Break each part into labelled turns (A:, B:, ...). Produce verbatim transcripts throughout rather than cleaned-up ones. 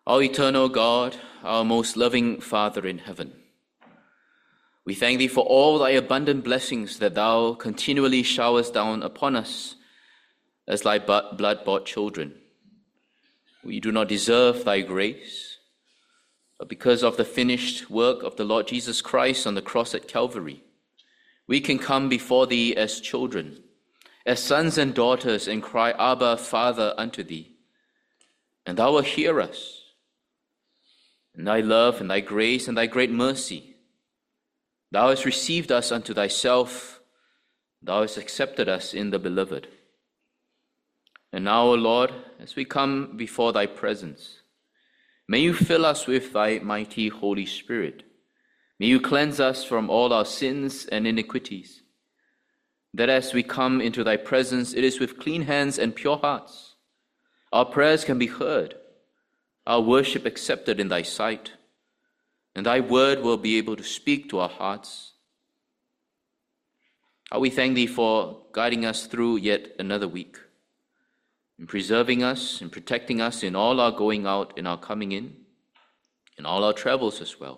A: Our eternal God, our most loving Father in heaven, we thank Thee for all Thy abundant blessings that Thou continually showerest down upon us as Thy blood-bought children. We do not deserve Thy grace, but because of the finished work of the Lord Jesus Christ on the cross at Calvary, we can come before Thee as children, as sons and daughters, and cry, Abba, Father, unto Thee. And Thou wilt hear us. And Thy love and Thy grace and Thy great mercy, Thou hast received us unto Thyself. Thou hast accepted us in the Beloved. And now, O Lord, as we come before Thy presence, may You fill us with Thy mighty Holy Spirit. May You cleanse us from all our sins and iniquities, that as we come into Thy presence, it is with clean hands and pure hearts. Our prayers can be heard, our worship accepted in Thy sight, and Thy word will be able to speak to our hearts. How we thank Thee for guiding us through yet another week, in preserving us and protecting us in all our going out and our coming in, in all our travels as well.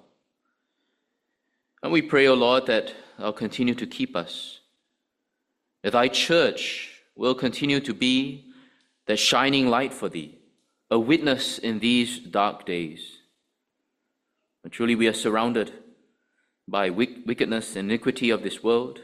A: And we pray, O Lord, that Thou continue to keep us, that Thy church will continue to be the shining light for Thee, a witness in these dark days. And truly we are surrounded by wickedness and iniquity of this world.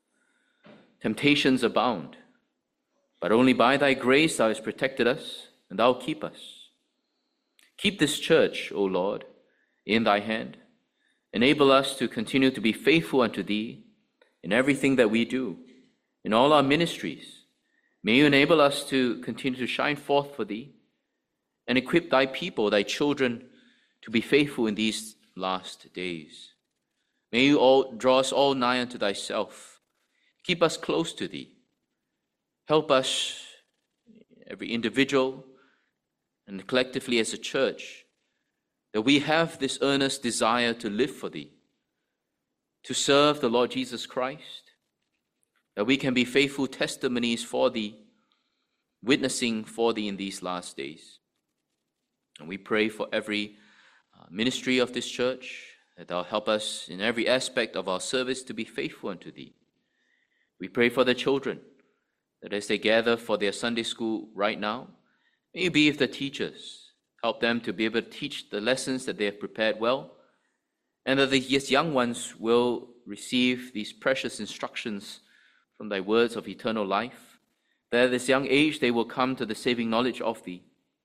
A: Temptations abound, but only by Thy grace Thou hast protected us, and Thou keep us. Keep this church, O Lord, in Thy hand. Enable us to continue to be faithful unto Thee in everything that we do, in all our ministries. May You enable us to continue to shine forth for Thee, and equip Thy people, Thy children, to be faithful in these last days. May You all draw us all nigh unto Thyself. Keep us close to Thee. Help us, every individual and collectively as a church, that we have this earnest desire to live for Thee, to serve the Lord Jesus Christ, that we can be faithful testimonies for Thee, witnessing for Thee in these last days. And we pray for every uh, ministry of this church, that Thou help us in every aspect of our service to be faithful unto Thee. We pray for the children, that as they gather for their Sunday school right now, may You be with the teachers. Help them to be able to teach the lessons that they have prepared well, and that these young ones will receive these precious instructions from Thy words of eternal life, that at this young age they will come to the saving knowledge of Thee.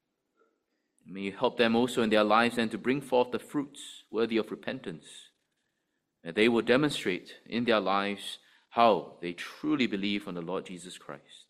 A: May You help them also in their lives and to bring forth the fruits worthy of repentance, that they will demonstrate in their lives how they truly believe on the Lord Jesus Christ.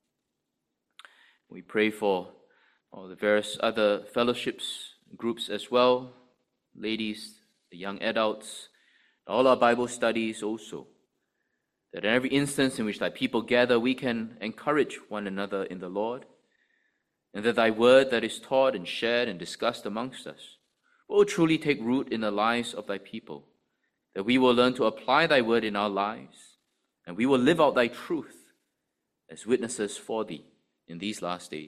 A: We pray for all the various other fellowships, groups as well, ladies, the young adults, all our Bible studies also, that in every instance in which Thy people gather, we can encourage one another in the Lord, and that Thy word that is taught and shared and discussed amongst us will truly take root in the lives of Thy people, that we will learn to apply Thy word in our lives, and we will live out Thy truth as witnesses for Thee in these last days.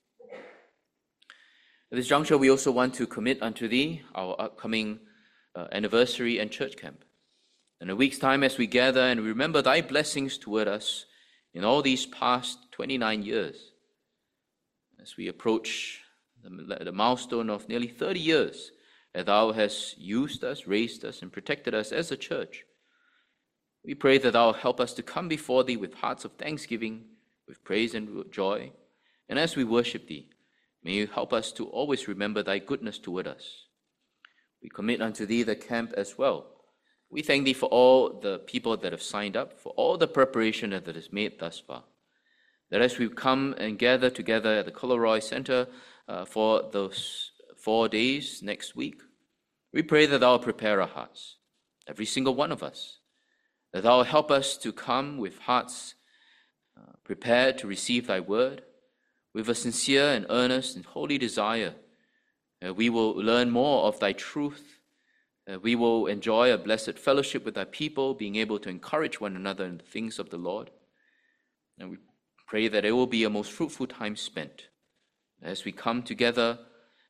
A: At this juncture, we also want to commit unto Thee our upcoming uh, anniversary and church camp. In a week's time, as we gather and remember Thy blessings toward us in all these past twenty-nine years, as we approach the, the milestone of nearly thirty years that Thou hast used us, raised us, and protected us as a church, we pray that Thou help us to come before Thee with hearts of thanksgiving, with praise and joy, and as we worship Thee, may You help us to always remember Thy goodness toward us. We commit unto Thee the camp as well. We thank Thee for all the people that have signed up, for all the preparation that is made thus far. That as we come and gather together at the Coleroy Center uh, for those four days next week, we pray that Thou prepare our hearts, every single one of us, that Thou help us to come with hearts uh, prepared to receive Thy word, with a sincere and earnest and holy desire that we will learn more of Thy truth, that we will enjoy a blessed fellowship with Thy people, being able to encourage one another in the things of the Lord. And we pray that it will be a most fruitful time spent as we come together,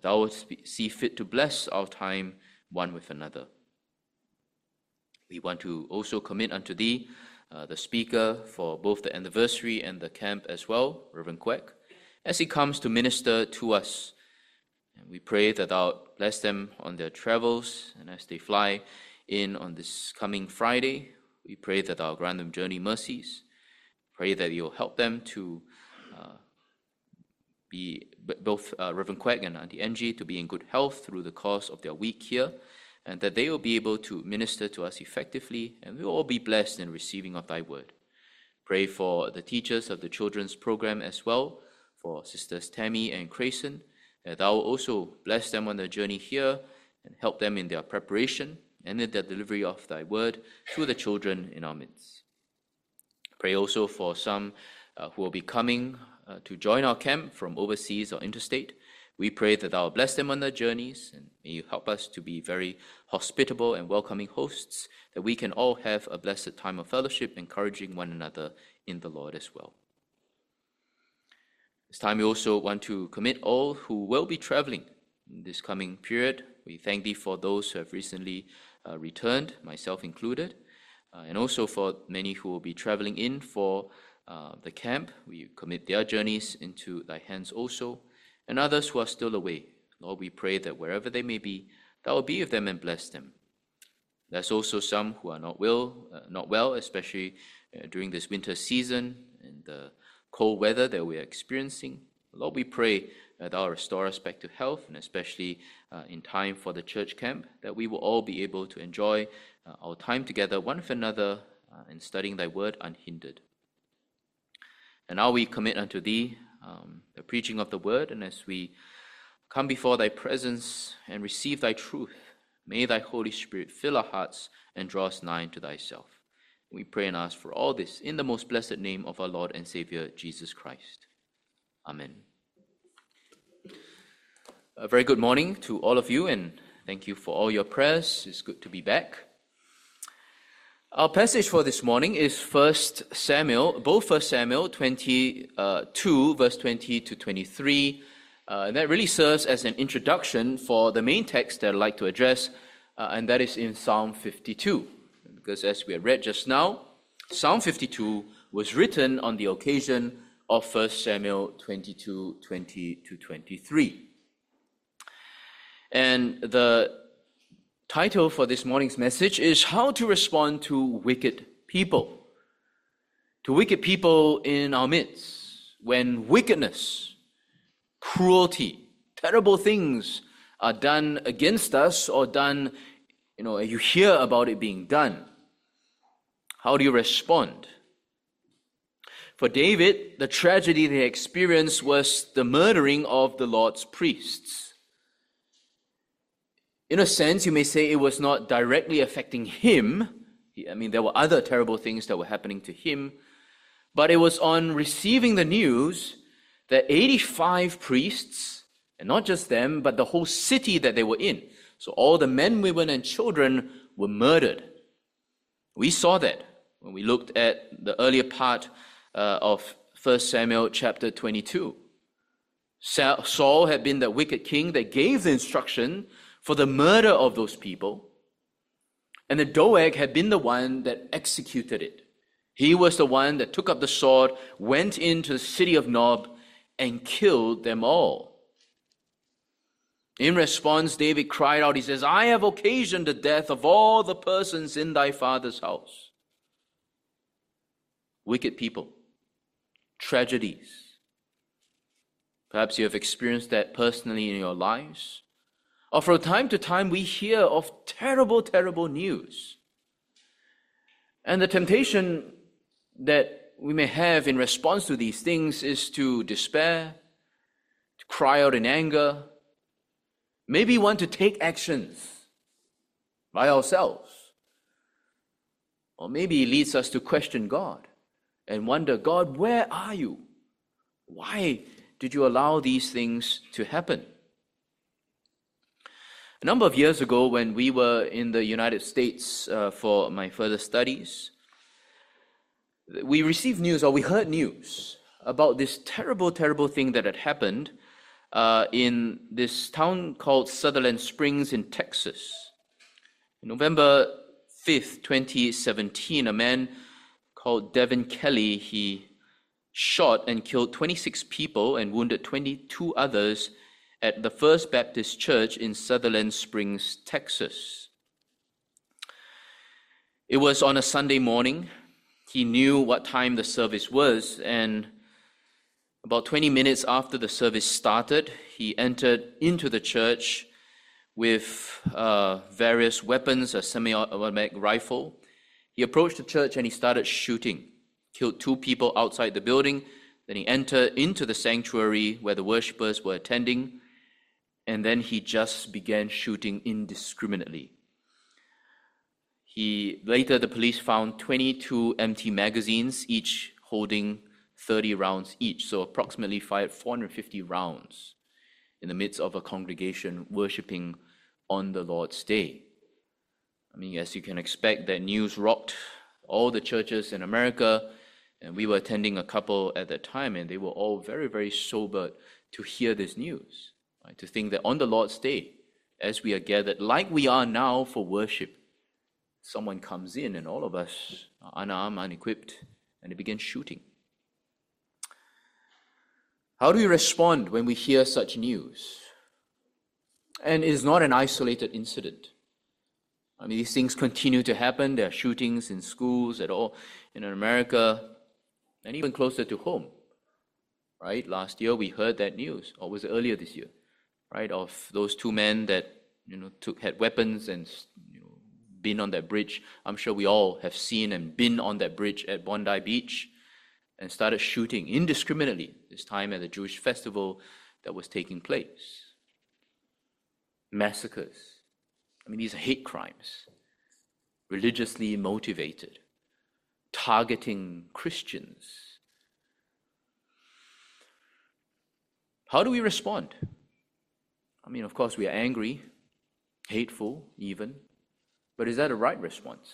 A: thou wouldst see fit to bless our time one with another. We want to also commit unto thee uh, the speaker for both the anniversary and the camp as well, Reverend Kwek, as he comes to minister to us. And we pray that thou bless them on their travels, and as they fly in on this coming Friday, we pray that thou grant them journey mercies. Pray that you'll help them to uh, be, both uh, Reverend Kwek and Auntie Angie, to be in good health through the course of their week here, and that they will be able to minister to us effectively, and we will all be blessed in receiving of thy word. Pray for the teachers of the children's program as well, for Sisters Tammy and Crayson, that thou will also bless them on their journey here and help them in their preparation and in the delivery of thy word to the children in our midst. Pray also for some uh, who will be coming uh, to join our camp from overseas or interstate. We pray that thou will bless them on their journeys, and may you help us to be very hospitable and welcoming hosts, that we can all have a blessed time of fellowship, encouraging one another in the Lord as well. This time we also want to commit all who will be traveling in this coming period. We thank thee for those who have recently uh, returned, myself included, uh, and also for many who will be traveling in for uh, the camp. We commit their journeys into thy hands also, and others who are still away. Lord, we pray that wherever they may be, thou will be with them and bless them. There's also some who are not well, uh, not well, especially uh, during this winter season and the cold weather that we are experiencing. Lord, we pray that thou restore us back to health, and especially uh, in time for the church camp, that we will all be able to enjoy uh, our time together, one with another, uh, in studying thy word unhindered. And now we commit unto thee um, the preaching of the word, and as we come before thy presence and receive thy truth, may thy Holy Spirit fill our hearts and draw us nigh to thyself. We pray and ask for all this in the most blessed name of our Lord and Savior, Jesus Christ. Amen. A very good morning to all of you, and thank you for all your prayers. It's good to be back. Our passage for this morning is First Samuel, both First Samuel twenty-two, verse twenty to twenty-three. Uh, and that really serves as an introduction for the main text that I'd like to address, uh, and that is in Psalm fifty-two. Because as we had read just now, Psalm fifty-two was written on the occasion of First Samuel twenty-two, twenty to twenty-three. And the title for this morning's message is How to Respond to Wicked People. To wicked people in our midst, when wickedness, cruelty, terrible things are done against us or done, you know, you hear about it being done. How do you respond? For David, the tragedy they experienced was the murdering of the Lord's priests. In a sense, you may say it was not directly affecting him. I mean, there were other terrible things that were happening to him, but it was on receiving the news that eighty-five priests, and not just them, but the whole city that they were in, so all the men, women, and children were murdered. We saw that when we looked at the earlier part uh, of First Samuel chapter twenty-two. Saul had been the wicked king that gave the instruction for the murder of those people, and the Doeg had been the one that executed it. He was the one that took up the sword, went into the city of Nob, and killed them all. In response, David cried out, he says, I have occasioned the death of all the persons in thy father's house. Wicked people, tragedies. Perhaps you have experienced that personally in your lives. Or from time to time, we hear of terrible, terrible news. And the temptation that we may have in response to these things is to despair, to cry out in anger, maybe want to take actions by ourselves. Or maybe it leads us to question God and wonder, God, where are you? Why did you allow these things to happen? A number of years ago, when we were in the United States uh, for my further studies, we received news, or we heard news, about this terrible, terrible thing that had happened uh, in this town called Sutherland Springs in Texas. On November fifth, twenty seventeen, a man called Devin Kelly, he shot and killed twenty-six people and wounded twenty-two others at the First Baptist Church in Sutherland Springs, Texas. It was on a Sunday morning. He knew what time the service was, and about twenty minutes after the service started, he entered into the church with uh, various weapons, a semi-automatic rifle. He approached the church and he started shooting, killed two people outside the building. Then he entered into the sanctuary where the worshippers were attending, and then he just began shooting indiscriminately. He later, the police found twenty-two empty magazines, each holding thirty rounds each, so approximately fired four hundred fifty rounds in the midst of a congregation worshiping on the Lord's Day. I mean, as you can expect, that news rocked all the churches in America, and we were attending a couple at that time, and they were all very, very sobered to hear this news, right? To think that on the Lord's Day, as we are gathered, like we are now for worship, someone comes in and all of us are unarmed, unequipped, and they begin shooting. How do we respond when we hear such news? And it is not an isolated incident. I mean, these things continue to happen. There are shootings in schools at all in America, and even closer to home. Right? Last year we heard that news, or was it earlier this year? Right? Of those two men that you know took had weapons and you know, been on that bridge. I'm sure we all have seen and been on that bridge at Bondi Beach, and started shooting indiscriminately, this time at the Jewish festival that was taking place. Massacres. I mean, these are hate crimes, religiously motivated, targeting Christians. How do we respond? I mean, of course, we are angry, hateful even, but is that a right response?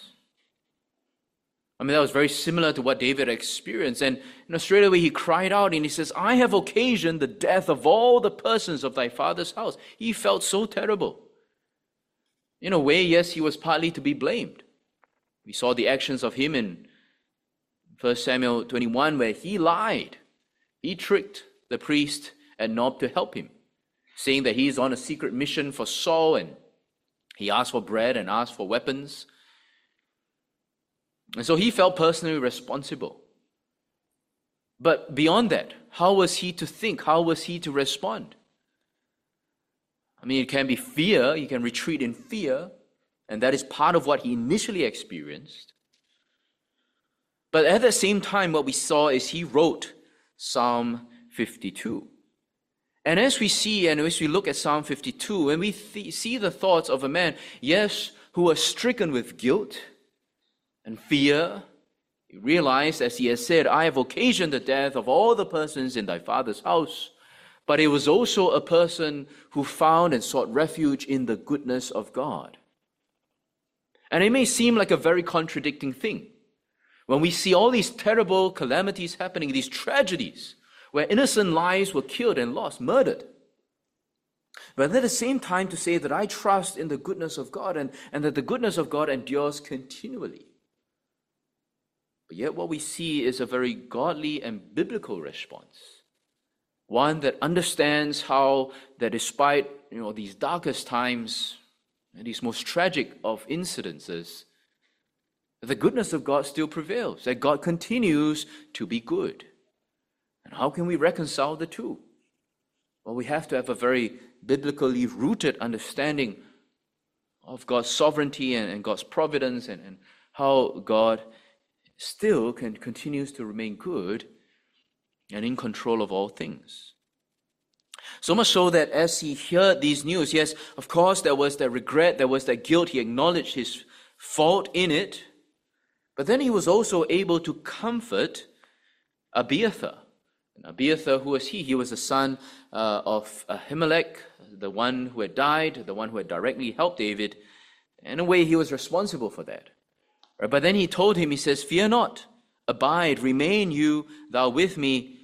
A: I mean, that was very similar to what David experienced. And you know, straight away he cried out and he says, I have occasioned the death of all the persons of thy father's house. He felt so terrible. In a way, yes, he was partly to be blamed. We saw the actions of him in First Samuel twenty-one, where he lied. He tricked the priest at Nob to help him, saying that he is on a secret mission for Saul, and he asked for bread and asked for weapons. And so he felt personally responsible. But beyond that, how was he to think? How was he to respond? I mean, it can be fear. He can retreat in fear. And that is part of what he initially experienced. But at the same time, what we saw is he wrote Psalm fifty-two. And as we see, and as we look at Psalm fifty-two, and we th- see the thoughts of a man, yes, who was stricken with guilt and fear, he realized, as he has said, I have occasioned the death of all the persons in thy father's house. But it was also a person who found and sought refuge in the goodness of God. And it may seem like a very contradicting thing. When we see all these terrible calamities happening, these tragedies, where innocent lives were killed and lost, murdered. But at the same time to say that I trust in the goodness of God and, and that the goodness of God endures continually. But yet what we see is a very godly and biblical response. One that understands how that despite you know these darkest times and these most tragic of incidences, the goodness of God still prevails, that God continues to be good. And how can we reconcile the two? Well, we have to have a very biblically rooted understanding of God's sovereignty and, and God's providence and, and how God still can continues to remain good and in control of all things. So much so that as he heard these news, yes, of course there was that regret, there was that guilt, he acknowledged his fault in it, but then he was also able to comfort Abiathar. And Abiathar, who was he? He was the son uh, of Ahimelech, the one who had died, the one who had directly helped David. In a way, he was responsible for that. Right? But then he told him, he says, fear not, abide, remain you thou with me,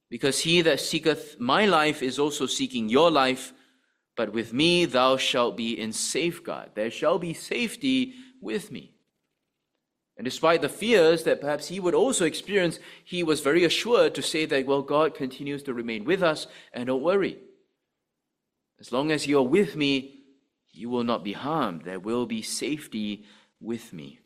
A: Because he that seeketh my life is also seeking your life, but with me thou shalt be in safeguard. There shall be safety with me. And despite the fears that perhaps he would also experience, he was very assured to say that, well, God continues to remain with us, and don't worry. As long as you are with me, you will not be harmed. There will be safety with me.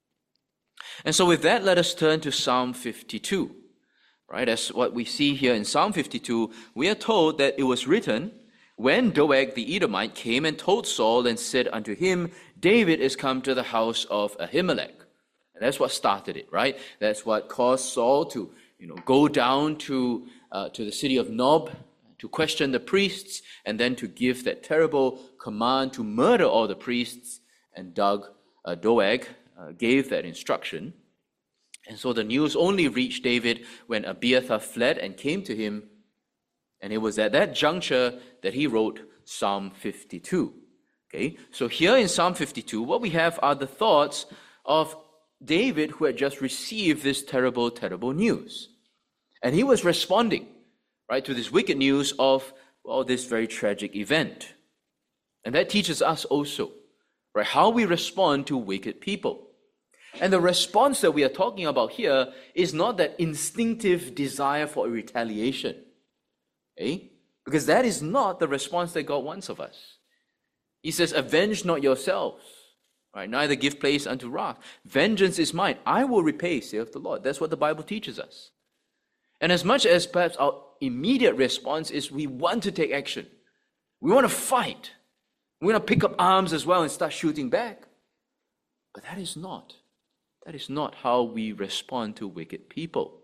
A: And so with that, let us turn to Psalm fifty-two. Right, as what we see here in Psalm fifty-two, we are told that it was written, when Doeg the Edomite came and told Saul and said unto him, David is come to the house of Ahimelech. And that's what started it, right? That's what caused Saul to, you know, go down to uh, to the city of Nob to question the priests, and then to give that terrible command to murder all the priests. And Doug, uh, Doeg uh, gave that instruction. And so the news only reached David when Abiathar fled and came to him. And it was at that juncture that he wrote Psalm fifty-two. Okay, so here in Psalm fifty-two, what we have are the thoughts of David, who had just received this terrible, terrible news. And he was responding, right, to this wicked news of, well, this very tragic event. And that teaches us also, right, how we respond to wicked people. And the response that we are talking about here is not that instinctive desire for a retaliation. Eh? Because that is not the response that God wants of us. He says, avenge not yourselves, right? Neither give place unto wrath. Vengeance is mine. I will repay, saith the Lord. That's what the Bible teaches us. And as much as perhaps our immediate response is we want to take action, we want to fight, we want to pick up arms as well and start shooting back. But that is not. That is not how we respond to wicked people.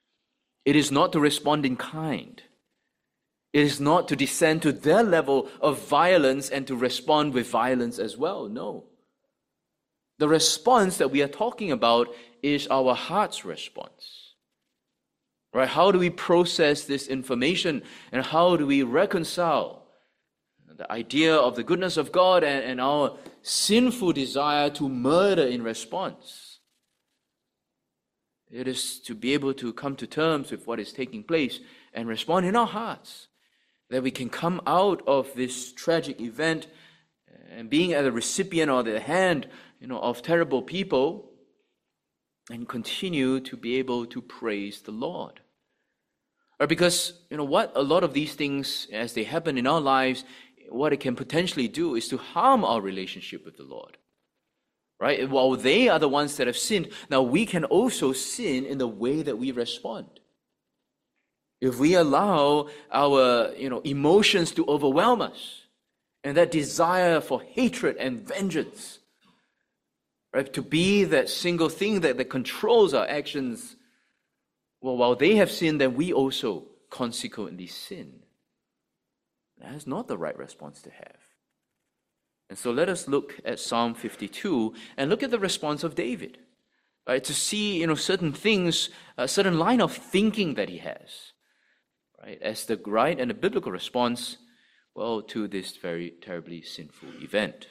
A: It is not to respond in kind. It is not to descend to their level of violence and to respond with violence as well. No. The response that we are talking about is our heart's response. Right? How do we process this information, and how do we reconcile the idea of the goodness of God and, and our sinful desire to murder in response? It is to be able to come to terms with what is taking place and respond in our hearts, that we can come out of this tragic event and being at the recipient or the hand, you know, of terrible people, and continue to be able to praise the Lord. Or because, you know, what a lot of these things, as they happen in our lives, what it can potentially do is to harm our relationship with the Lord. Right? While they are the ones that have sinned, now we can also sin in the way that we respond. If we allow our, you know, emotions to overwhelm us, and that desire for hatred and vengeance, right, to be that single thing that, that controls our actions, well, while they have sinned, then we also consequently sin. That is not the right response to have. And so let us look at Psalm fifty-two and look at the response of David, right, to see, you know, certain things, a certain line of thinking that he has, right, as the right and the biblical response, well, to this very terribly sinful event.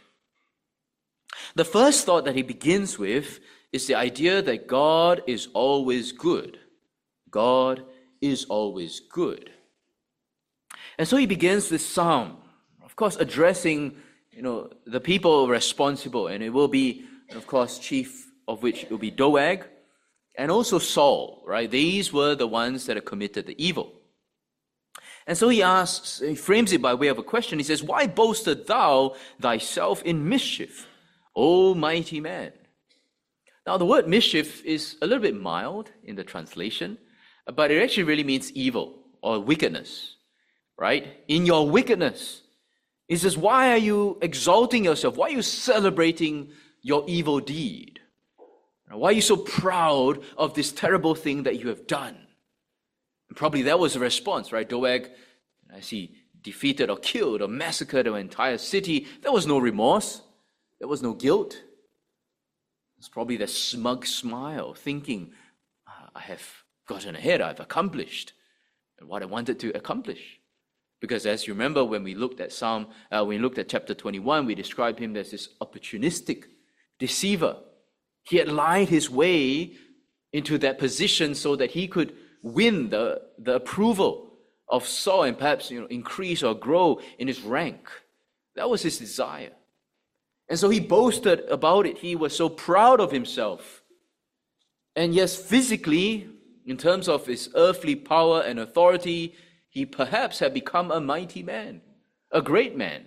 A: The first thought that he begins with is the idea that God is always good. God is always good. And so he begins this psalm, of course, addressing, you know, the people responsible, and it will be, of course, chief of which it will be Doeg, and also Saul, right? These were the ones that had committed the evil. And so he asks, he frames it by way of a question. He says, why boasted thou thyself in mischief, O mighty man? Now, the word mischief is a little bit mild in the translation, but it actually really means evil or wickedness, right? In your wickedness. He says, why are you exalting yourself? Why are you celebrating your evil deed? Why are you so proud of this terrible thing that you have done? And probably that was the response, right? Doeg, as he defeated or killed or massacred an entire city, there was no remorse. There was no guilt. It's probably that smug smile, thinking, I have gotten ahead, I've accomplished what I wanted to accomplish. Because as you remember, when we looked at Psalm, uh, when we looked at chapter twenty-one, we described him as this opportunistic deceiver. He had lied his way into that position so that he could win the, the approval of Saul and perhaps, you know, increase or grow in his rank. That was his desire. And so he boasted about it. He was so proud of himself. And yes, physically, in terms of his earthly power and authority, he perhaps had become a mighty man, a great man.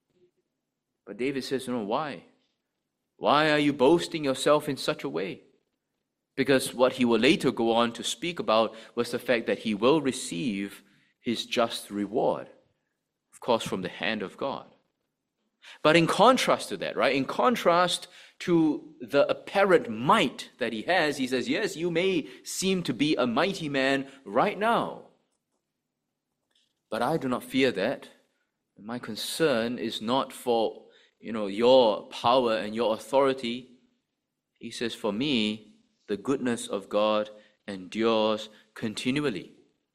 A: But David says, no, why? Why are you boasting yourself in such a way? Because what he will later go on to speak about was the fact that he will receive his just reward, of course, from the hand of God. But in contrast to that, right, in contrast to the apparent might that he has, he says, yes, you may seem to be a mighty man right now, but I do not fear that. My concern is not for, you know, your power and your authority. He says, for me, the goodness of God endures continually.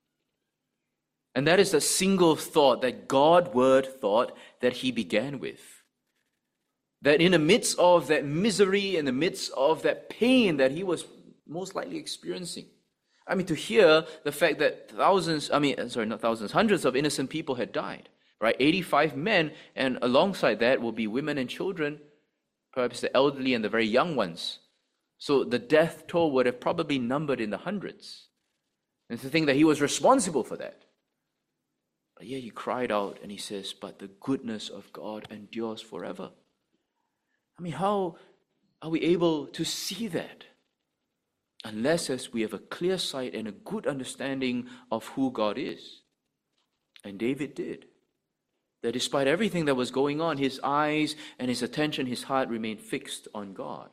A: And that is the single thought, that God-word thought that he began with. That in the midst of that misery, in the midst of that pain that he was most likely experiencing, I mean, to hear the fact that thousands, I mean, sorry, not thousands, hundreds of innocent people had died, right? eighty-five men, and alongside that will be women and children, perhaps the elderly and the very young ones. So the death toll would have probably numbered in the hundreds. And to think that he was responsible for that. But yet he cried out and he says, but the goodness of God endures forever. I mean, how are we able to see that? Unless as we have a clear sight and a good understanding of who God is. And David did. That despite everything that was going on, his eyes and his attention, his heart remained fixed on God.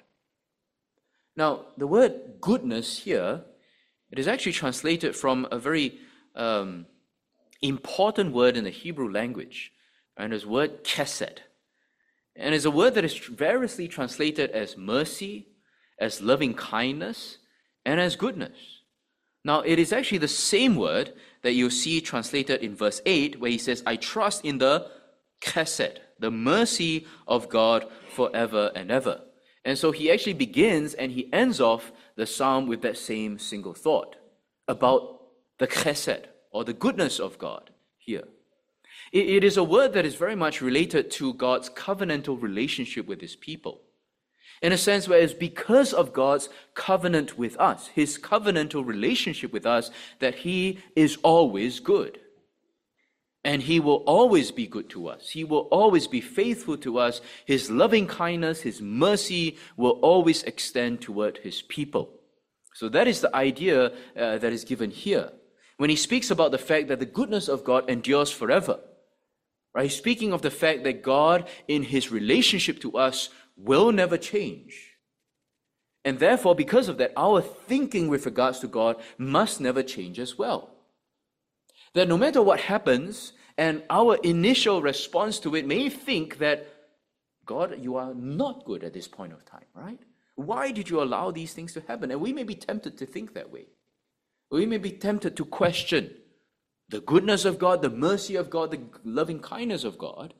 A: Now, the word goodness here, it is actually translated from a very um, important word in the Hebrew language, and it's the word chesed. And it's a word that is variously translated as mercy, as loving kindness, and as goodness. Now, it is actually the same word that you see translated in verse eight, where he says, I trust in the chesed, the mercy of God forever and ever. And so he actually begins and he ends off the psalm with that same single thought about the chesed, or the goodness of God here. It, it is a word that is very much related to God's covenantal relationship with his people. In a sense where it's because of God's covenant with us, his covenantal relationship with us, that he is always good. And he will always be good to us. He will always be faithful to us. His loving kindness, his mercy will always extend toward his people. So that is the idea uh, that is given here. When he speaks about the fact that the goodness of God endures forever, right? He's speaking of the fact that God, in his relationship to us, will never change. And therefore, because of that, our thinking with regards to God must never change as well. That no matter what happens, and our initial response to it may think that, God, you are not good at this point of time, right? Why did you allow these things to happen? And we may be tempted to think that way. We may be tempted to question the goodness of God, the mercy of God, the loving kindness of God.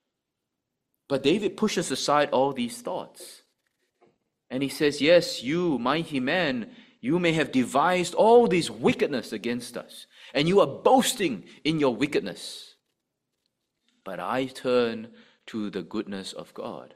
A: But David pushes aside all these thoughts. And he says, yes, you, mighty man, you may have devised all this wickedness against us, and you are boasting in your wickedness. But I turn to the goodness of God.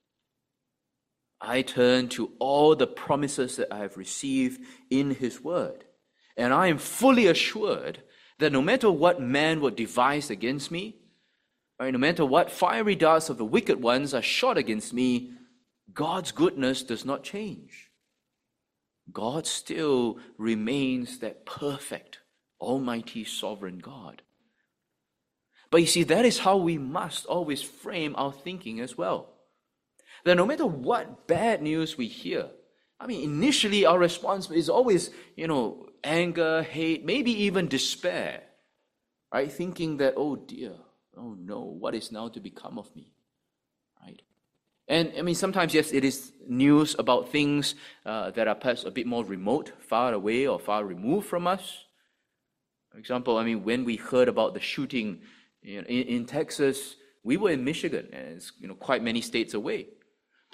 A: I turn to all the promises that I have received in his word. And I am fully assured that no matter what man would devise against me, right, no matter what fiery darts of the wicked ones are shot against me, God's goodness does not change. God still remains that perfect, almighty, sovereign God. But you see, that is how we must always frame our thinking as well. That no matter what bad news we hear, I mean, initially our response is always, you know, anger, hate, maybe even despair, right? Thinking that, oh dear, oh no, what is now to become of me, right? And I mean, sometimes, yes, it is news about things uh, that are perhaps a bit more remote, far away or far removed from us. For example, I mean, when we heard about the shooting you know, in, in Texas, we were in Michigan, and it's you know quite many states away.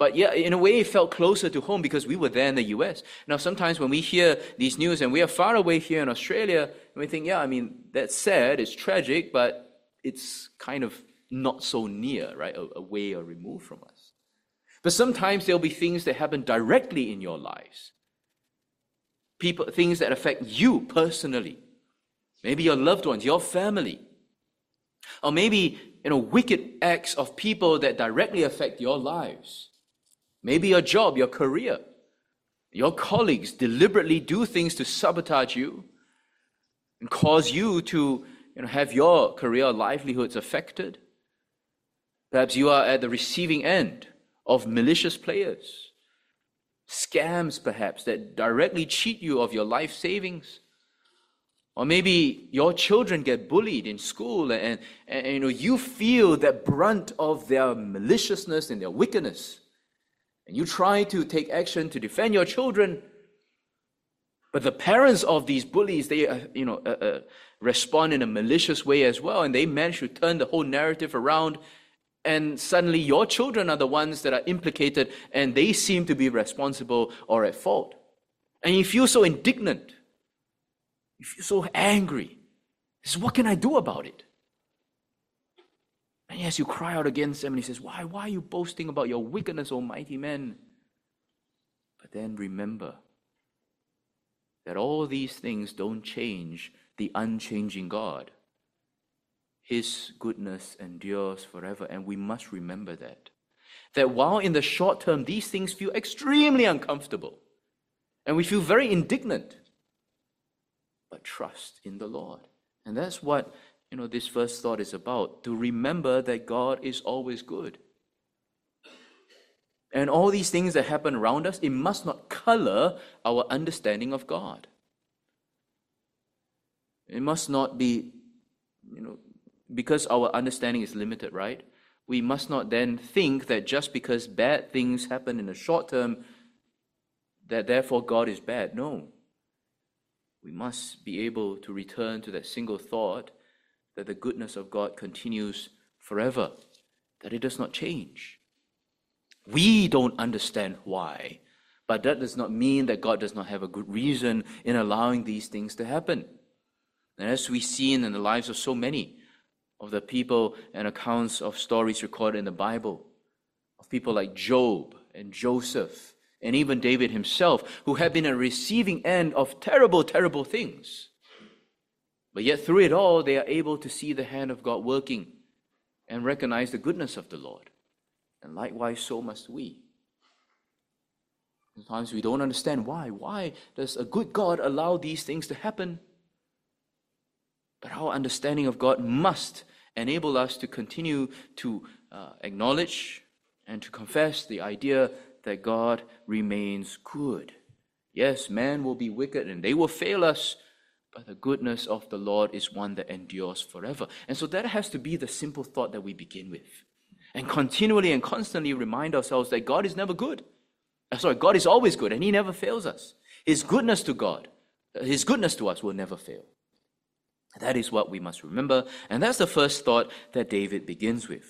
A: But yeah, in a way, it felt closer to home because we were there in the U S. Now, sometimes when we hear these news and we are far away here in Australia, we think, yeah, I mean, that's sad, it's tragic, but it's kind of not so near, right, away or removed from us. But sometimes there'll be things that happen directly in your lives. People, things that affect you personally. Maybe your loved ones, your family. Or maybe, you know, wicked acts of people that directly affect your lives. Maybe your job, your career. Your colleagues deliberately do things to sabotage you and cause you to, you know, have your career or livelihoods affected. Perhaps you are at the receiving end of malicious players. Scams, perhaps, that directly cheat you of your life savings. Or maybe your children get bullied in school and, and, and you know, you feel the brunt of their maliciousness and their wickedness. And you try to take action to defend your children. But the parents of these bullies, they uh, you know, uh, uh, respond in a malicious way as well. And they manage to turn the whole narrative around. And suddenly your children are the ones that are implicated and they seem to be responsible or at fault. And you feel so indignant. You feel so angry. He says, what can I do about it? And yes, you cry out against them and he says, why, why are you boasting about your wickedness, O mighty men? But then remember that all these things don't change the unchanging God. His goodness endures forever, and we must remember that. That while in the short term these things feel extremely uncomfortable, and we feel very indignant, but trust in the Lord. And that's what, you know, this first thought is about, to remember that God is always good. And all these things that happen around us, it must not color our understanding of God. It must not be, you know, because our understanding is limited, right? We must not then think that just because bad things happen in the short term, that therefore God is bad. No. We must be able to return to that single thought that the goodness of God continues forever, that it does not change. We don't understand why, but that does not mean that God does not have a good reason in allowing these things to happen. And as we've seen in the lives of so many of the people and accounts of stories recorded in the Bible, of people like Job and Joseph, and even David himself, who have been a receiving end of terrible, terrible things. But yet through it all, they are able to see the hand of God working and recognize the goodness of the Lord. And likewise, so must we. Sometimes we don't understand why. Why does a good God allow these things to happen? But our understanding of God must enable us to continue to uh, acknowledge and to confess the idea that God remains good. Yes, man will be wicked and they will fail us, but the goodness of the Lord is one that endures forever. And so that has to be the simple thought that we begin with. And continually and constantly remind ourselves that God is never good. Sorry, God is always good and He never fails us. His goodness to God, His goodness to us will never fail. That is what we must remember. And that's the first thought that David begins with.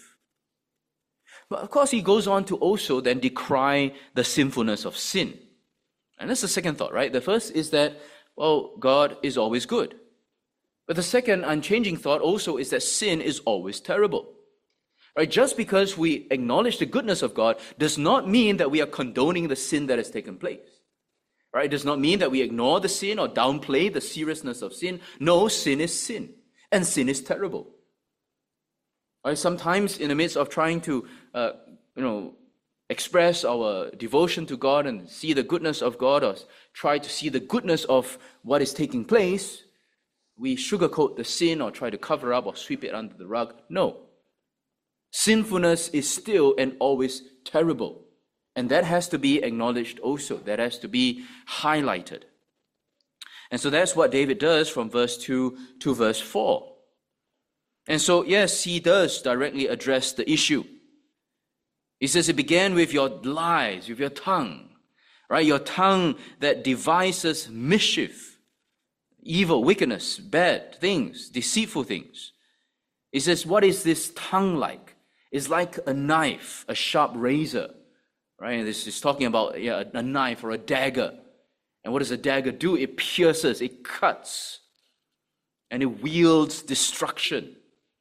A: But of course, he goes on to also then decry the sinfulness of sin. And that's the second thought, right? The first is that, well, God is always good. But the second unchanging thought also is that sin is always terrible. Right? Just because we acknowledge the goodness of God does not mean that we are condoning the sin that has taken place. Right? It does not mean that we ignore the sin or downplay the seriousness of sin. No, sin is sin. And sin is terrible. Right? Sometimes in the midst of trying to, uh, you know, express our devotion to God and see the goodness of God, or try to see the goodness of what is taking place, we sugarcoat the sin or try to cover up or sweep it under the rug. No. Sinfulness is still and always terrible. And that has to be acknowledged also. That has to be highlighted. And so that's what David does from verse two to verse four. And so, yes, he does directly address the issue. He says it began with your lies, with your tongue, right? Your tongue that devises mischief, evil, wickedness, bad things, deceitful things. He says, what is this tongue like? It's like a knife, a sharp razor. right? And this is talking about yeah, a, a knife or a dagger. And what does a dagger do? It pierces, it cuts, and it wields destruction.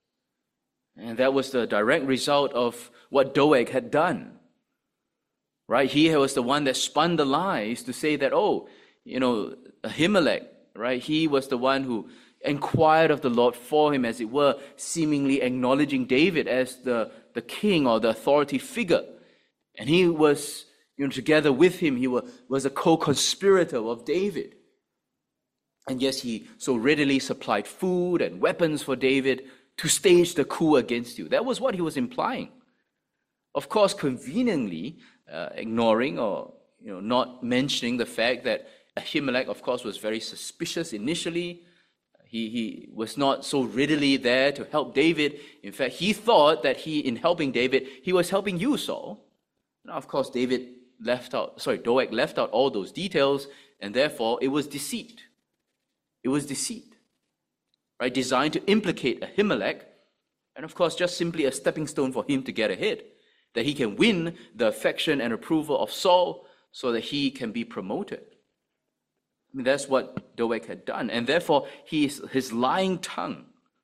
A: And that was the direct result of what Doeg had done. Right? He was the one that spun the lies to say that, oh, you know, Ahimelech, right? He was the one who inquired of the Lord for him, as it were, seemingly acknowledging David as the, the king or the authority figure. And he was, you know, together with him, he was, was a co-conspirator of David. And yes, he so readily supplied food and weapons for David to stage the coup against you. That was what he was implying. Of course, conveniently uh, ignoring or you know not mentioning the fact that Ahimelech, of course, was very suspicious initially. He, he was not so readily there to help David. In fact, he thought that he, in helping David, he was helping you, Saul. Now, of course, David left out, sorry, Doeg left out all those details, and therefore it was deceit. It was deceit, right? Designed to implicate Ahimelech, and of course, just simply a stepping stone for him to get ahead, that he can win the affection and approval of Saul so that he can be promoted. I mean, that's what Doeg had done. And therefore, his, his lying tongue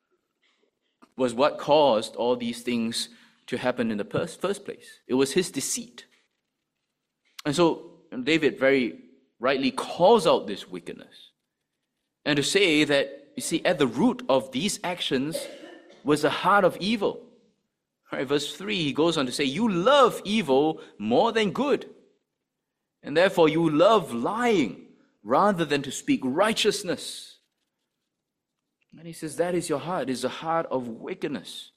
A: was what caused all these things to happen in the first, first place. It was his deceit. And so David very rightly calls out this wickedness. And to say that, you see, at the root of these actions was the heart of evil. Right, verse three, he goes on to say, you love evil more than good. And therefore you love lying rather than to speak righteousness. And he says, that is your heart, is the heart of wickedness.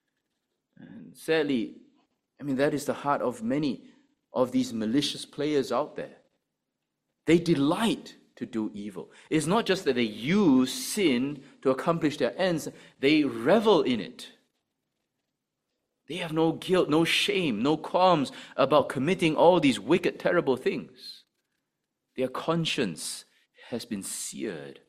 A: And sadly, I mean, that is the heart of many of these malicious players out there. They delight to do evil. It's not just that they use sin to accomplish their ends, they revel in it. They have no guilt, no shame, no qualms about committing all these wicked, terrible things. Their conscience has been seared.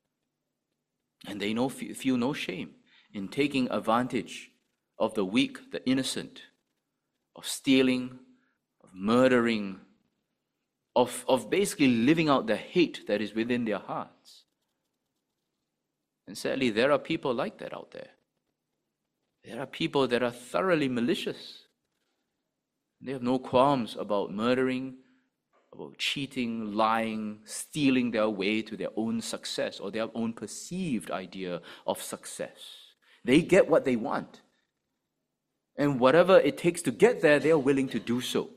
A: And they know, feel no shame in taking advantage of the weak, the innocent, of stealing, of murdering, of, of basically living out the hate that is within their hearts. And sadly, there are people like that out there. There are people that are thoroughly malicious. They have no qualms about murdering, about cheating, lying, stealing their way to their own success or their own perceived idea of success. They get what they want. And whatever it takes to get there, they are willing to do so.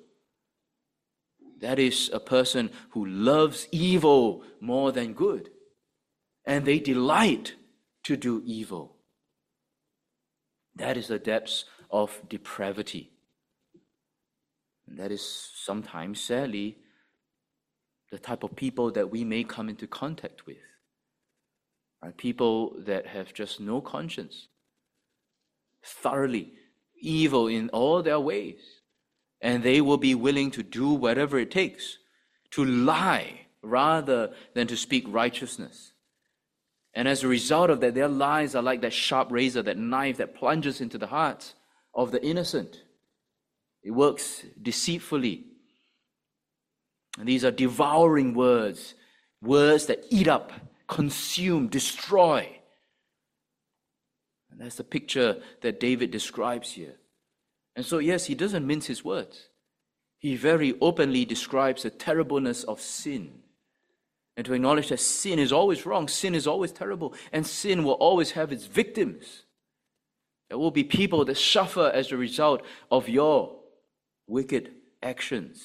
A: That is a person who loves evil more than good. And they delight to do evil. That is the depths of depravity. And that is sometimes, sadly, the type of people that we may come into contact with. Right? People that have just no conscience, thoroughly evil in all their ways. And they will be willing to do whatever it takes to lie rather than to speak righteousness. And as a result of that, their lies are like that sharp razor, that knife that plunges into the hearts of the innocent. It works deceitfully. And these are devouring words, words that eat up, consume, destroy. And that's the picture that David describes here. And so, yes, he doesn't mince his words. He very openly describes the terribleness of sin. And to acknowledge that sin is always wrong, sin is always terrible, and sin will always have its victims. There will be people that suffer as a result of your wicked actions.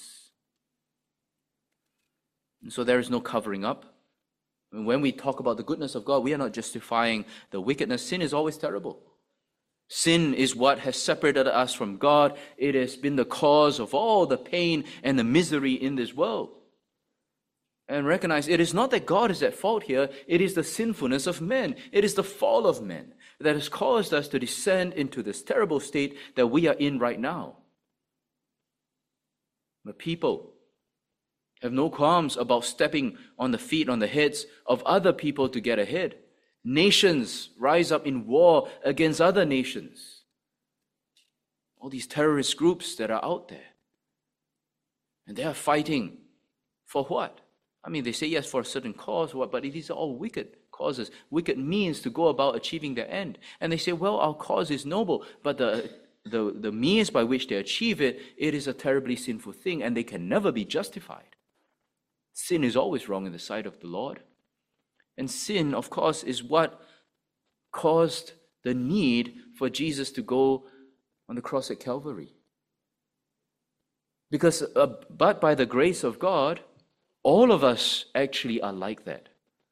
A: And so there is no covering up. And when we talk about the goodness of God, we are not justifying the wickedness. Sin is always terrible. Sin is what has separated us from God. It has been the cause of all the pain and the misery in this world. And recognize it is not that God is at fault here, it is the sinfulness of men. It is the fall of men that has caused us to descend into this terrible state that we are in right now. But people have no qualms about stepping on the feet, on the heads of other people to get ahead. Nations rise up in war against other nations. All these terrorist groups that are out there. And they are fighting for what? I mean, they say yes for a certain cause, what, but it is all wicked causes, wicked means to go about achieving their end. And they say, well, our cause is noble, but the, the, the means by which they achieve it, it is a terribly sinful thing, and they can never be justified. Sin is always wrong in the sight of the Lord. And sin, of course, is what caused the need for Jesus to go on the cross at Calvary. Because, uh, but by the grace of God, all of us actually are like that.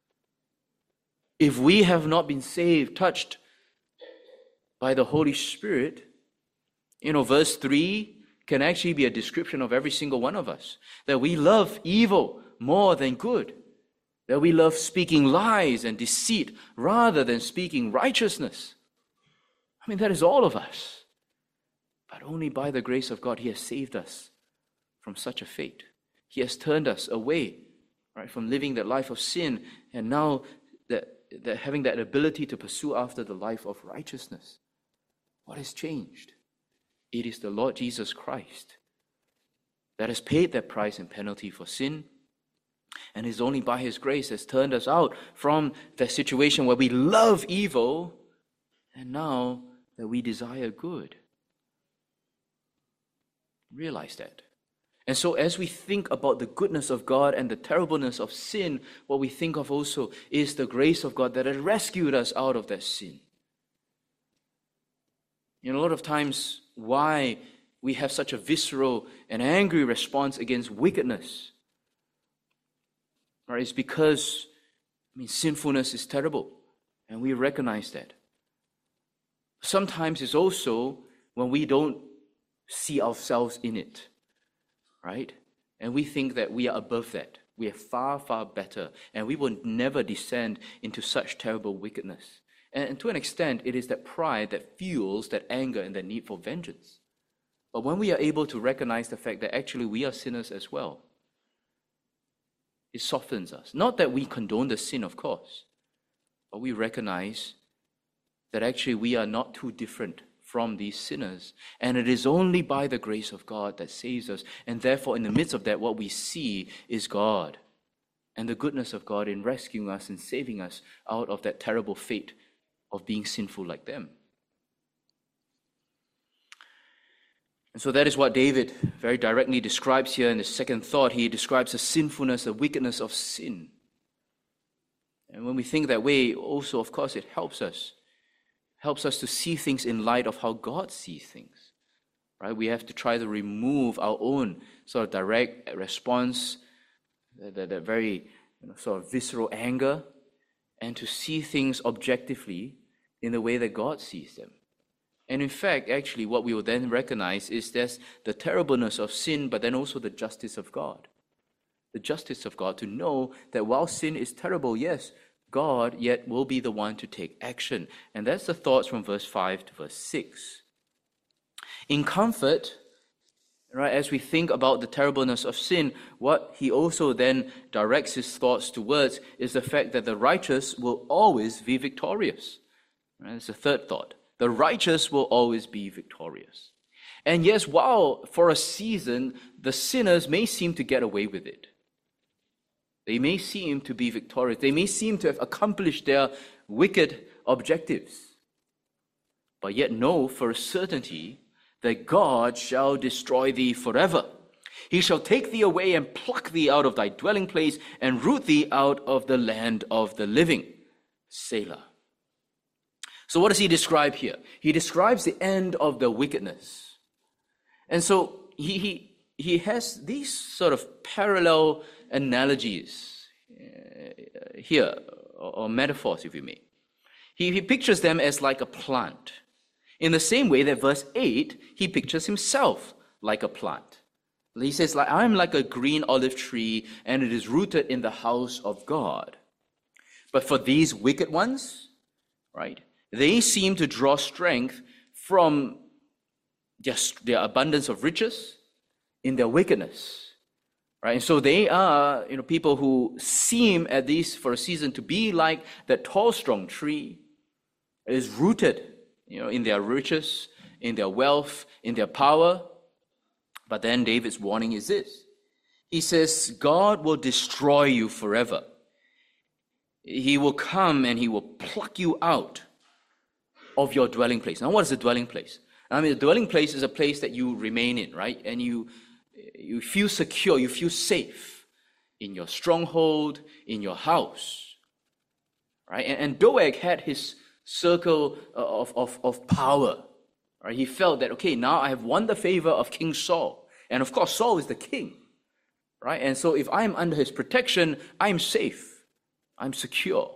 A: If we have not been saved, touched by the Holy Spirit, you know, verse three can actually be a description of every single one of us. That we love evil more than good. That we love speaking lies and deceit rather than speaking righteousness. I mean, that is all of us. But only by the grace of God, He has saved us from such a fate. He has turned us away, right, from living that life of sin, and now that, that having that ability to pursue after the life of righteousness. What has changed? It is the Lord Jesus Christ that has paid that price and penalty for sin, and is only by His grace has turned us out from that situation where we love evil, and now that we desire good. Realize that. And so as we think about the goodness of God and the terribleness of sin, what we think of also is the grace of God that has rescued us out of that sin. You know, a lot of times why we have such a visceral and angry response against wickedness, right, is because, I mean, sinfulness is terrible, and we recognize that. Sometimes it's also when we don't see ourselves in it. Right? And we think that we are above that. We are far, far better. And we will never descend into such terrible wickedness. And, and to an extent, it is that pride that fuels that anger and that need for vengeance. But when we are able to recognize the fact that actually we are sinners as well, it softens us. Not that we condone the sin, of course, but we recognize that actually we are not too different from these sinners. And it is only by the grace of God that saves us. And therefore, in the midst of that, what we see is God and the goodness of God in rescuing us and saving us out of that terrible fate of being sinful like them. And so that is what David very directly describes here in the second thought. He describes the sinfulness, the wickedness of sin. And when we think that way, also, of course, it helps us. helps us to see things in light of how God sees things, right? We have to try to remove our own sort of direct response, that, that very you know, sort of visceral anger, and to see things objectively in the way that God sees them. And in fact, actually, what we will then recognize is there's the terribleness of sin, but then also the justice of God. The justice of God, to know that while sin is terrible, yes, God yet will be the one to take action. And that's the thoughts from verse five to verse six. In comfort, right, as we think about the terribleness of sin, what he also then directs his thoughts towards is the fact that the righteous will always be victorious. Right, that's the third thought. The righteous will always be victorious. And yes, while for a season the sinners may seem to get away with it, they may seem to be victorious. They may seem to have accomplished their wicked objectives. But yet know for a certainty that God shall destroy thee forever. He shall take thee away and pluck thee out of thy dwelling place and root thee out of the land of the living. Selah. So what does he describe here? He describes the end of the wickedness. And so he, he, he has these sort of parallel analogies uh, here, or, or metaphors, if you may. He, he pictures them as like a plant. In the same way that verse eight, he pictures himself like a plant. He says, like, I'm like a green olive tree, and it is rooted in the house of God. But for these wicked ones, right, they seem to draw strength from just their abundance of riches in their wickedness. Right? And so they are, you know, people who seem, at least for a season, to be like that tall, strong tree. It is rooted, you know, in their riches, in their wealth, in their power. But then David's warning is this: He says, God will destroy you forever. He will come and he will pluck you out of your dwelling place. Now, what is a dwelling place? I mean, a dwelling place is a place that you remain in, right? And you, you feel secure, you feel safe in your stronghold, in your house, right? And, and Doeg had his circle of, of, of power, right? He felt that, okay, now I have won the favor of King Saul. And of course, Saul is the king, right? And so if I'm under his protection, I'm safe, I'm secure.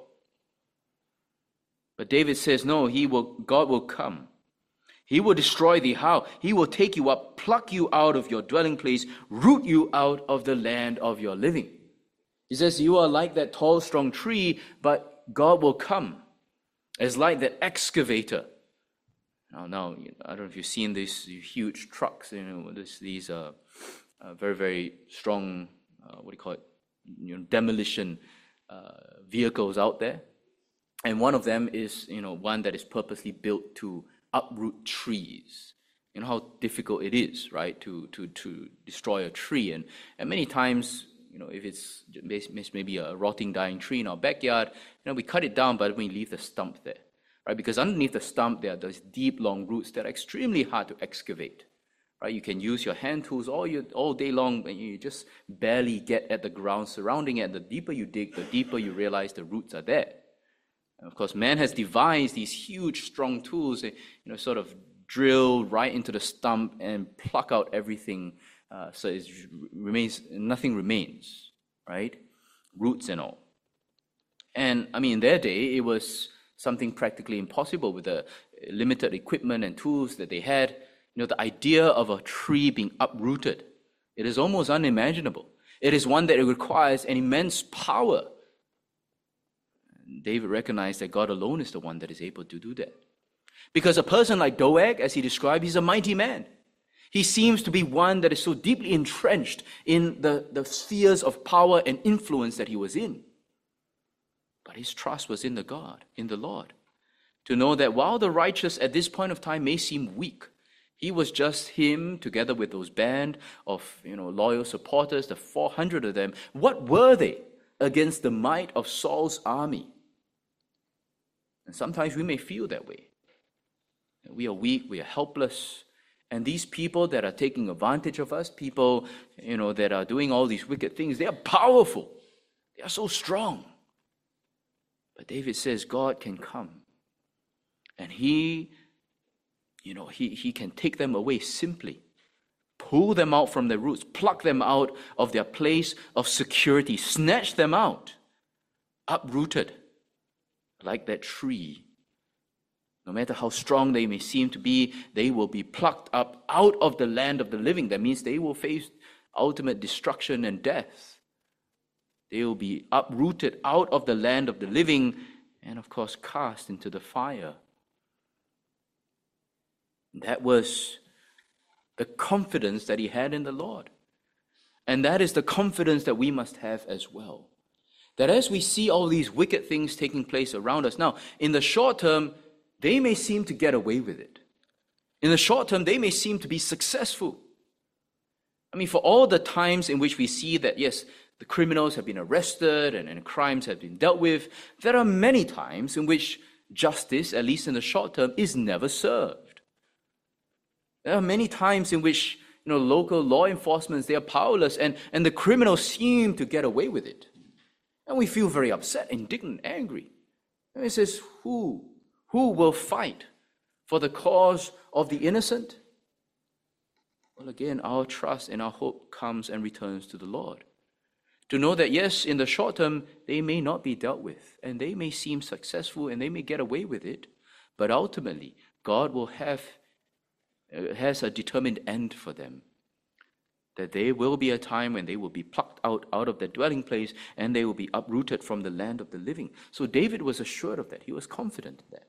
A: But David says, no, he will, God will come. He will destroy thee. How? He will take you up, pluck you out of your dwelling place, root you out of the land of your living. He says, you are like that tall, strong tree, but God will come as like that excavator. Now, now I don't know if you've seen these huge trucks, you know, this, these uh, uh, very, very strong, uh, what do you call it, you know, demolition uh, vehicles out there. And one of them is, you know, one that is purposely built to uproot trees. You know how difficult it is, right, to to to destroy a tree. And, and many times, you know, if it's maybe a rotting, dying tree in our backyard, you know, we cut it down, but we leave the stump there, right? Because underneath the stump, there are those deep, long roots that are extremely hard to excavate, right? You can use your hand tools all you all day long, and you just barely get at the ground surrounding it. The deeper you dig, the deeper you realize the roots are there. And of course, man has devised these huge, strong tools, you know, sort of drill right into the stump and pluck out everything, uh, so it remains, nothing remains, right? Roots and all. And I mean, in their day, it was something practically impossible with the limited equipment and tools that they had. You know, the idea of a tree being uprooted, it is almost unimaginable. It is one that it requires an immense power. David recognized that God alone is the one that is able to do that. Because a person like Doeg, as he described, he's a mighty man. He seems to be one that is so deeply entrenched in the, the spheres of power and influence that he was in. But his trust was in the God, in the Lord. To know that while the righteous at this point of time may seem weak, he was just him together with those band of, you know, loyal supporters, the four hundred of them. What were they against the might of Saul's army? And sometimes we may feel that way. We are weak, we are helpless. And these people that are taking advantage of us, people, you know, that are doing all these wicked things, they are powerful. They are so strong. But David says God can come. And he, you know, he, he can take them away simply. Pull them out from their roots, pluck them out of their place of security, snatch them out, uprooted, like that tree. No matter how strong they may seem to be, they will be plucked up out of the land of the living. That means they will face ultimate destruction and death. They will be uprooted out of the land of the living and, of course, cast into the fire. That was the confidence that he had in the Lord. And that is the confidence that we must have as well. That as we see all these wicked things taking place around us, now, in the short term, they may seem to get away with it. In the short term, they may seem to be successful. I mean, for all the times in which we see that, yes, the criminals have been arrested and, and crimes have been dealt with, there are many times in which justice, at least in the short term, is never served. There are many times in which, you know, local law enforcement, they are powerless, and, and the criminals seem to get away with it. And we feel very upset, indignant, angry. And it says, who? Who will fight for the cause of the innocent? Well, again, our trust and our hope comes and returns to the Lord. To know that, yes, in the short term, they may not be dealt with, and they may seem successful, and they may get away with it, but ultimately, God will have, uh, has a determined end for them. That there will be a time when they will be plucked out, out of their dwelling place, and they will be uprooted from the land of the living. So David was assured of that. He was confident of that.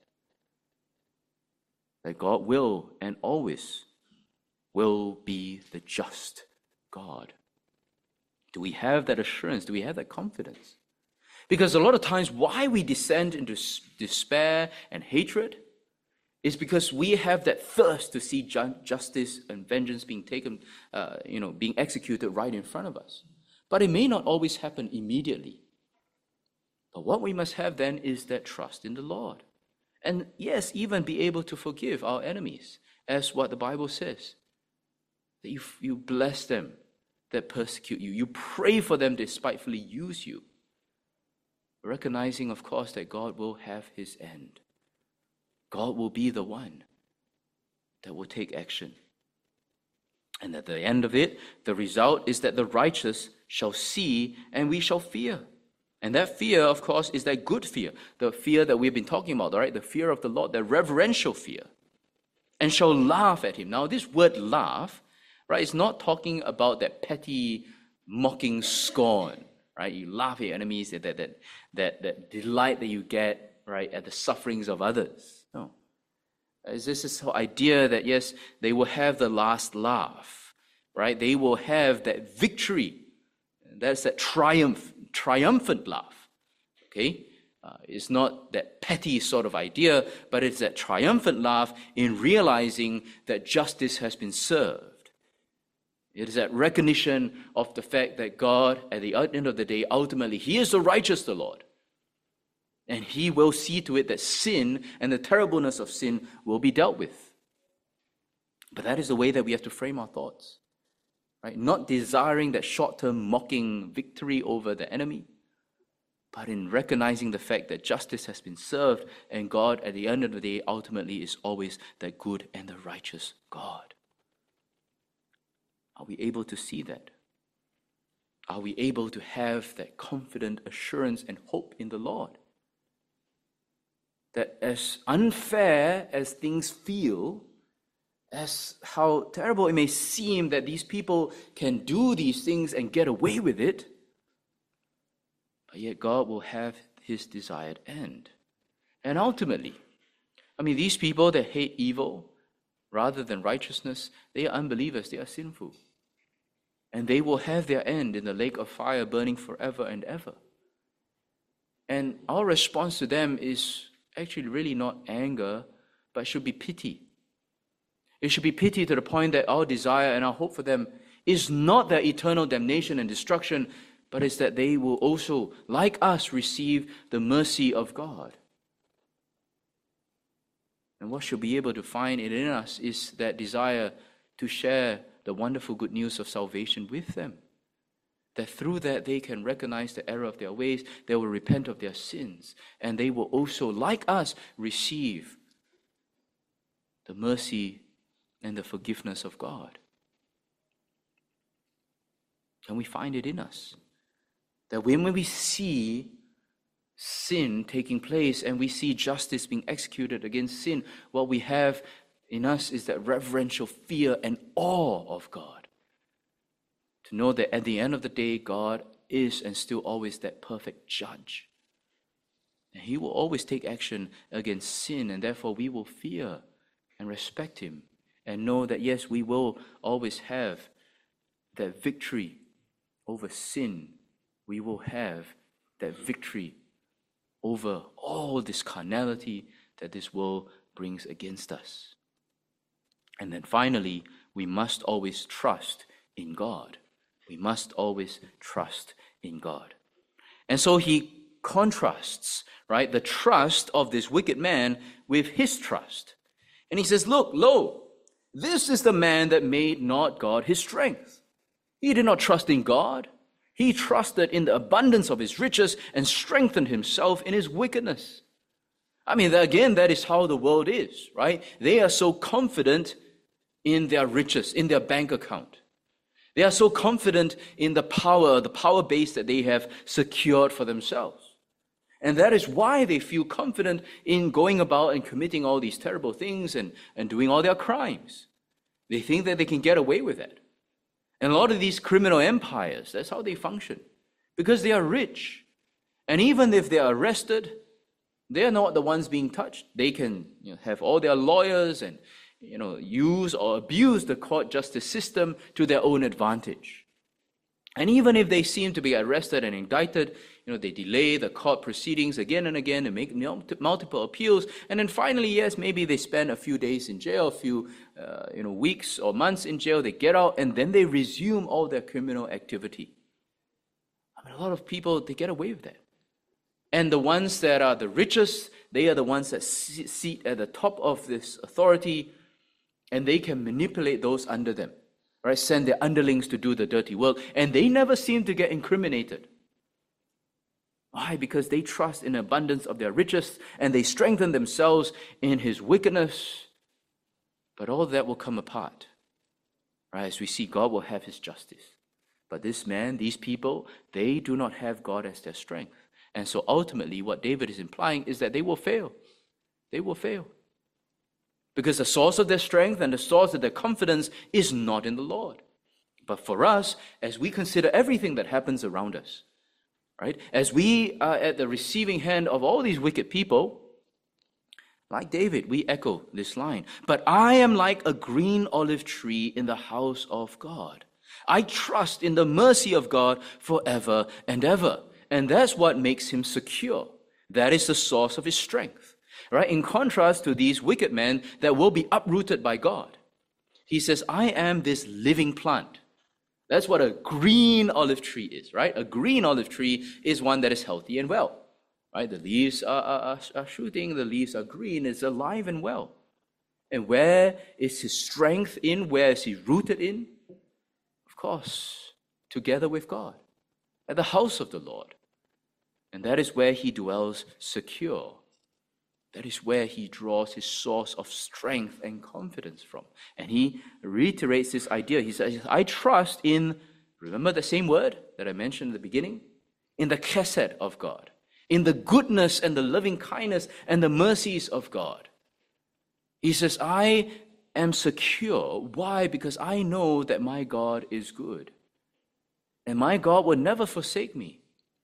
A: That God will and always will be the just God. Do we have that assurance? Do we have that confidence? Because a lot of times why we descend into despair and hatred is because we have that thirst to see ju- justice and vengeance being taken, uh, you know, being executed right in front of us. but it may not always happen immediately. But what we must have then is that trust in the Lord. And yes, even be able to forgive our enemies, as what the Bible says. That you, you bless them that persecute you. You pray for them despitefully use you. Recognizing, of course, that God will have his end. God will be the one that will take action. And at the end of it, the result is that the righteous shall see and we shall fear. And that fear, of course, is that good fear. The fear that we've been talking about, right? The fear of the Lord, the reverential fear. And shall laugh at him. Now, this word laugh, right, is not talking about that petty, mocking scorn, right? You laugh at your enemies, that, that, that, that, that delight that you get, right, at the sufferings of others. No. It's this is the idea that, yes, they will have the last laugh, right? They will have that victory. That's that triumph, triumphant laugh, okay? Uh, it's not that petty sort of idea, but it's that triumphant laugh in realizing that justice has been served. It is that recognition of the fact that God, at the end of the day, ultimately, he is the righteous, the Lord. And he will see to it that sin and the terribleness of sin will be dealt with. But that is the way that we have to frame our thoughts. Right? Not desiring that short-term mocking victory over the enemy, but in recognizing the fact that justice has been served and God, at the end of the day, ultimately is always the good and the righteous God. Are we able to see that? Are we able to have that confident assurance and hope in the Lord? That as unfair as things feel, as how terrible it may seem that these people can do these things and get away with it, but yet God will have his desired end. And ultimately, I mean, these people that hate evil rather than righteousness, they are unbelievers, they are sinful. And they will have their end in the lake of fire burning forever and ever. And our response to them is actually really not anger, but should be pity. It should be pity to the point that our desire and our hope for them is not their eternal damnation and destruction, but is that they will also, like us, receive the mercy of God. And what should be able to find it in us is that desire to share the wonderful good news of salvation with them. That through that they can recognize the error of their ways, they will repent of their sins, and they will also, like us, receive the mercy and the forgiveness of God. Can we find it in us? That when we see sin taking place and we see justice being executed against sin, what we have in us is that reverential fear and awe of God. To know that at the end of the day, God is and still always that perfect judge. And he will always take action against sin, and therefore we will fear and respect him and know that, yes, we will always have that victory over sin. We will have that victory over all this carnality that this world brings against us. And then finally, we must always trust in God. We must always trust in God. And so he contrasts, right, the trust of this wicked man with his trust. And he says, look, lo, this is the man that made not God his strength. He did not trust in God. He trusted in the abundance of his riches and strengthened himself in his wickedness. I mean, again, that is how the world is, right? They are so confident in their riches, in their bank account. They are so confident in the power, the power base that they have secured for themselves. And that is why they feel confident in going about and committing all these terrible things and, and doing all their crimes. They think that they can get away with it. And a lot of these criminal empires, that's how they function. Because they are rich. And even if they are arrested, they are not the ones being touched. They can, you know, have all their lawyers and, you know, use or abuse the court justice system to their own advantage. And even if they seem to be arrested and indicted, you know, they delay the court proceedings again and again and make multiple appeals. And then finally, yes, maybe they spend a few days in jail, a few uh, you know, weeks or months in jail. They get out and then they resume all their criminal activity. I mean, a lot of people, they get away with that. And the ones that are the richest, they are the ones that sit at the top of this authority, and they can manipulate those under them, right? Send their underlings to do the dirty work, and they never seem to get incriminated. Why? Because they trust in the abundance of their riches, and they strengthen themselves in his wickedness. But all that will come apart, right? As we see, God will have his justice. But this man, these people, they do not have God as their strength. And so ultimately, what David is implying is that they will fail. They will fail. Because the source of their strength and the source of their confidence is not in the Lord. But for us, as we consider everything that happens around us, right? As we are at the receiving hand of all these wicked people, like David, we echo this line. But I am like a green olive tree in the house of God. I trust in the mercy of God forever and ever. And that's what makes him secure. That is the source of his strength, right? In contrast to these wicked men that will be uprooted by God. He says, I am this living plant. That's what a green olive tree is, right? A green olive tree is one that is healthy and well, right? The leaves are, are, are shooting, the leaves are green, it's alive and well. And where is his strength in? Where is he rooted in? Of course, together with God, at the house of the Lord. And that is where he dwells secure. That is where he draws his source of strength and confidence from. And he reiterates this idea. He says, I trust in, remember the same word that I mentioned at the beginning? In the chesed of God, in the goodness and the loving kindness and the mercies of God. He says, I am secure. Why? Because I know that my God is good. And my God will never forsake me.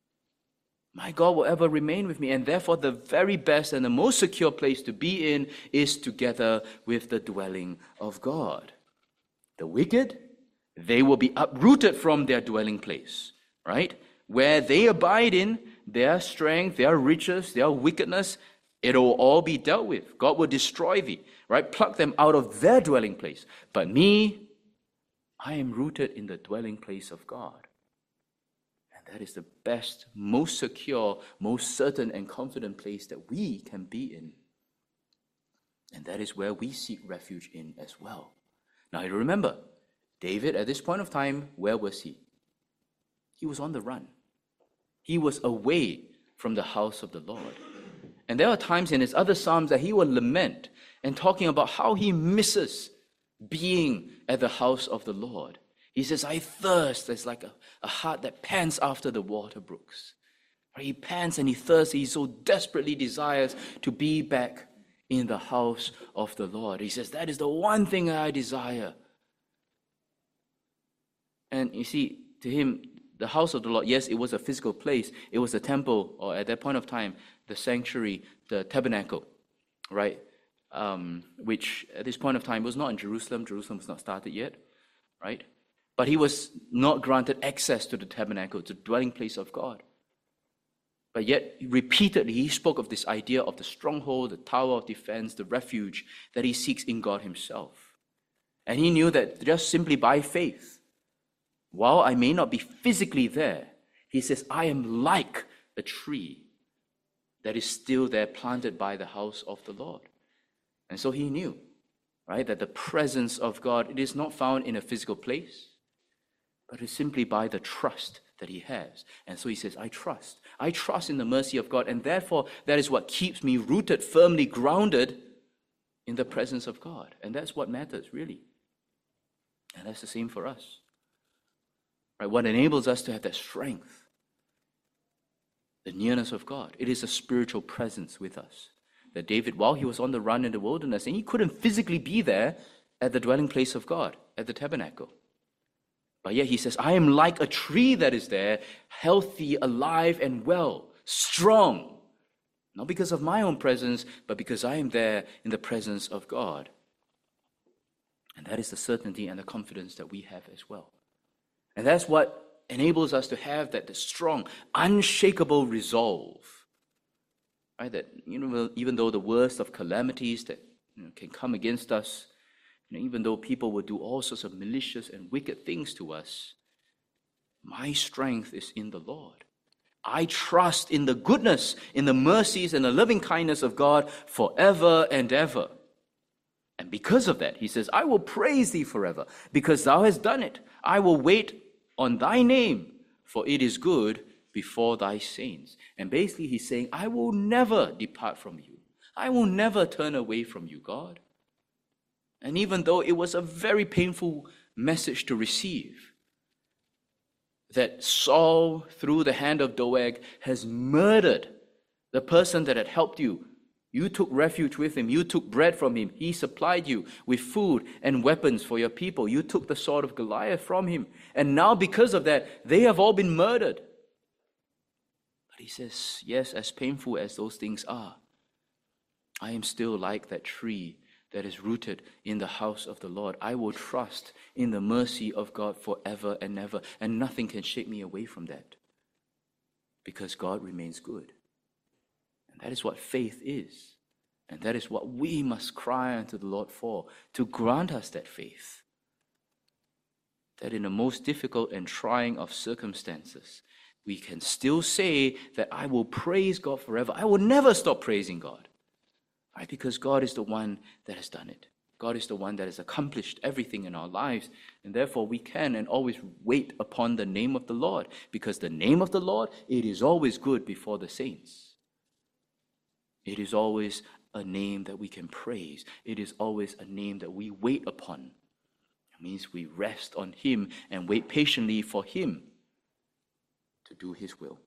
A: My God will ever remain with me, and therefore the very best and the most secure place to be in is together with the dwelling of God. The wicked, they will be uprooted from their dwelling place, right? Where they abide in, their strength, their riches, their wickedness, it'll all be dealt with. God will destroy thee, right? Pluck them out of their dwelling place. But me, I am rooted in the dwelling place of God. That is the best, most secure, most certain and confident place that we can be in. And that is where we seek refuge in as well. Now you remember, David at this point of time, where was he? He was on the run. He was away from the house of the Lord. And there are times in his other psalms that he will lament and talking about how he misses being at the house of the Lord. He says, I thirst. It's like a, a heart that pants after the water brooks. He pants and he thirsts. He so desperately desires to be back in the house of the Lord. He says, that is the one thing I desire. And you see, to him, the house of the Lord, yes, it was a physical place. It was a temple, or at that point of time, the sanctuary, the tabernacle, right? Um, which at this point of time was not in Jerusalem. Jerusalem was not started yet, right? But he was not granted access to the tabernacle, to the dwelling place of God. But yet, repeatedly, he spoke of this idea of the stronghold, the tower of defense, the refuge that he seeks in God himself. And he knew that just simply by faith, while I may not be physically there, he says, I am like a tree that is still there planted by the house of the Lord. And so he knew, right, that the presence of God, it is not found in a physical place, but it's simply by the trust that he has. And so he says, I trust. I trust in the mercy of God, and therefore that is what keeps me rooted, firmly grounded in the presence of God. And that's what matters, really. And that's the same for us. Right? What enables us to have that strength, the nearness of God. It is a spiritual presence with us. That David, while he was on the run in the wilderness, and he couldn't physically be there at the dwelling place of God, at the tabernacle. But yet he says, I am like a tree that is there, healthy, alive, and well, strong. Not because of my own presence, but because I am there in the presence of God. And that is the certainty and the confidence that we have as well. And that's what enables us to have that, that strong, unshakable resolve. Right? That, you know, even though the worst of calamities that, you know, can come against us, you know, even though people will do all sorts of malicious and wicked things to us, My strength is in the Lord. I trust in the goodness, in the mercies, and the loving kindness of God forever and ever. And because of that, he says, I will praise thee forever, because thou hast done it. I will wait on thy name, for it is good before thy saints. And basically he's saying, I will never depart from you. I will never turn away from you, God. And even though it was a very painful message to receive, that Saul, through the hand of Doeg, has murdered the person that had helped you. You took refuge with him. You took bread from him. He supplied you with food and weapons for your people. You took the sword of Goliath from him. And now because of that, they have all been murdered. But he says, yes, as painful as those things are, I am still like that tree that is rooted in the house of the Lord. I will trust in the mercy of God forever and ever, and nothing can shake me away from that, because God remains good. And that is what faith is, and that is what we must cry unto the Lord for, to grant us that faith, that in the most difficult and trying of circumstances, we can still say that I will praise God forever. I will never stop praising God. Right? Because God is the one that has done it. God is the one that has accomplished everything in our lives, and therefore we can and always wait upon the name of the Lord, because the name of the Lord, it is always good before the saints. It is always a name that we can praise. It is always a name that we wait upon. It means we rest on him and wait patiently for him to do his will.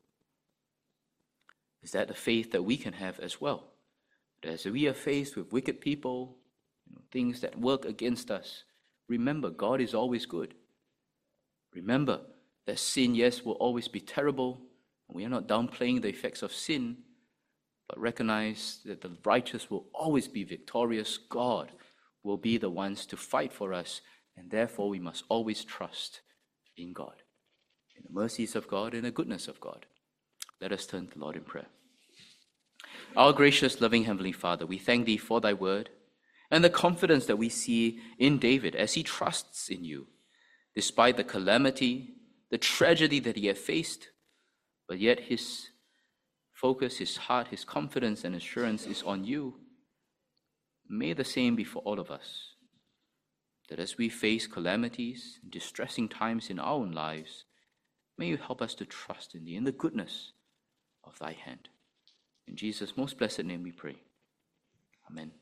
A: Is that the faith that we can have as well? As we are faced with wicked people, you know, things that work against us, remember, God is always good. Remember that sin, yes, will always be terrible. We are not downplaying the effects of sin, but recognize that the righteous will always be victorious. God will be the ones to fight for us, and therefore we must always trust in God, in the mercies of God, and the goodness of God. Let us turn to the Lord in prayer. Our gracious, loving Heavenly Father, we thank thee for thy word and the confidence that we see in David as he trusts in you, despite the calamity, the tragedy that he had faced, but yet his focus, his heart, his confidence and assurance is on you. May the same be for all of us, that as we face calamities and distressing times in our own lives, may you help us to trust in thee, in the goodness of thy hand. In Jesus' most blessed name we pray. Amen.